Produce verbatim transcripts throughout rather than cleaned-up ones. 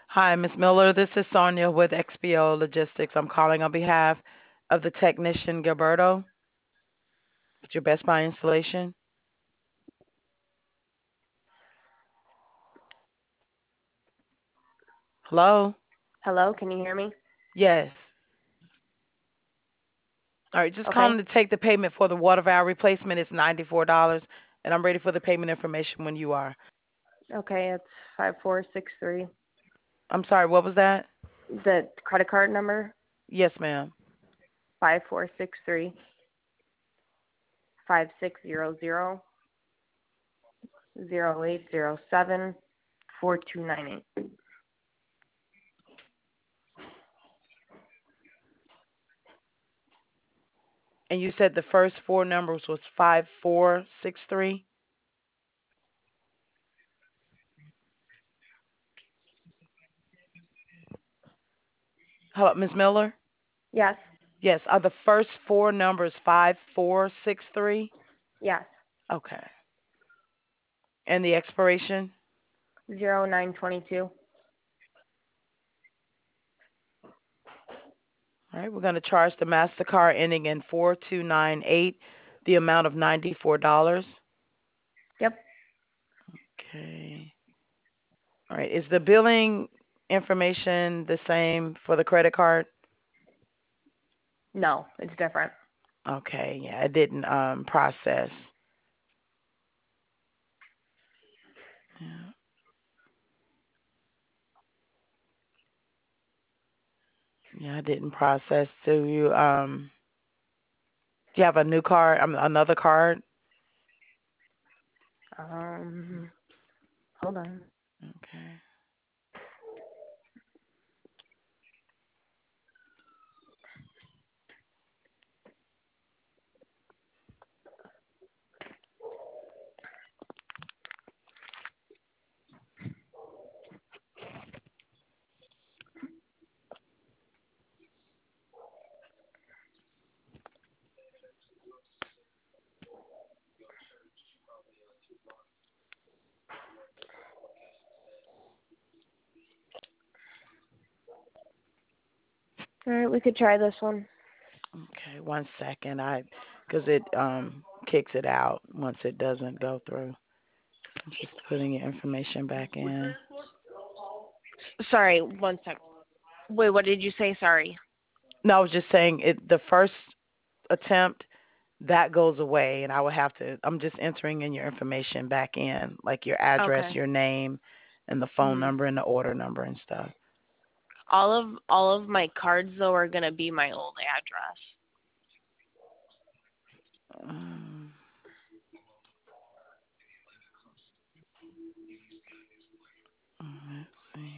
Hi, Miss Miller. This is Sonia with X P O Logistics. I'm calling on behalf of the technician Gilberto with your Best Buy installation. Hello? Hello, can you hear me? Yes. All right, just Okay. calling to take the payment for the water valve replacement. It's ninety-four dollars, and I'm ready for the payment information when you are. Okay, it's five four six three. I'm sorry, what was that? The credit card number Yes, ma'am. five four six three five six zero zero zero eight zero seven four two nine eight. And you said the first four numbers was five four six three? Hello, Miss Miller? Yes. Yes, are the first four numbers five four six three? Yes. Okay. And the expiration? Zero nine twenty two. All right, we're going to charge the MasterCard ending in four two nine eight, the amount of ninety-four dollars. Yep. Okay. All right, is the billing information the same for the credit card? No, it's different. Okay, yeah, it didn't um, process. Yeah, yeah, it didn't process. Do you um do you have a new card? Um, another card? Um hold on. Okay. All right, we could try this one. Okay, one second. I because it um kicks it out once it doesn't go through. I'm just putting your information back in. Sorry, one sec. Wait, what did you say? Sorry. No, I was just saying it. The first attempt that goes away, and I will have to. I'm just entering in your information back in, like your address, Okay. your name, and the phone Mhm. number and the order number and stuff. All of all of my cards though are gonna be my old address. Um, let's see.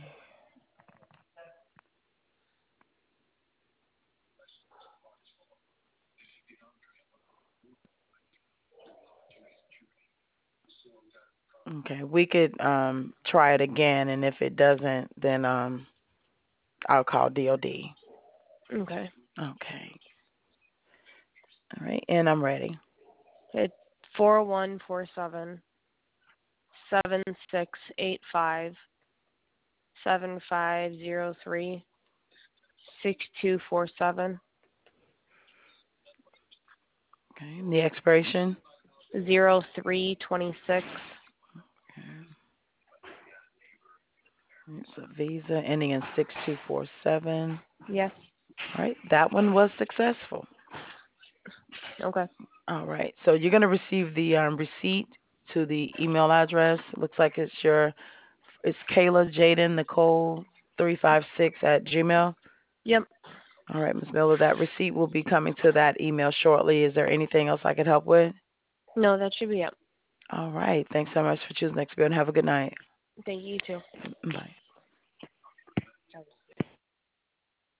Okay, we could um try it again, and if it doesn't, then um I'll call D O D. Okay. Okay. All right, and I'm ready. It's four one four seven seven six eight five seven five zero three six two four seven Okay, and the expiration. zero three twenty six. Okay. It's a Visa ending in six two four seven. Yes. All right, that one was successful. Okay. All right, so you're going to receive the um, receipt to the email address. Looks like it's your, it's Kayla Jaden Nicole three five six at Gmail. Yep. All right, Miz Miller, that receipt will be coming to that email shortly. Is there anything else I could help with? No, that should be it. All right, thanks so much for choosing X B O and have a good night. Thank you too. Bye.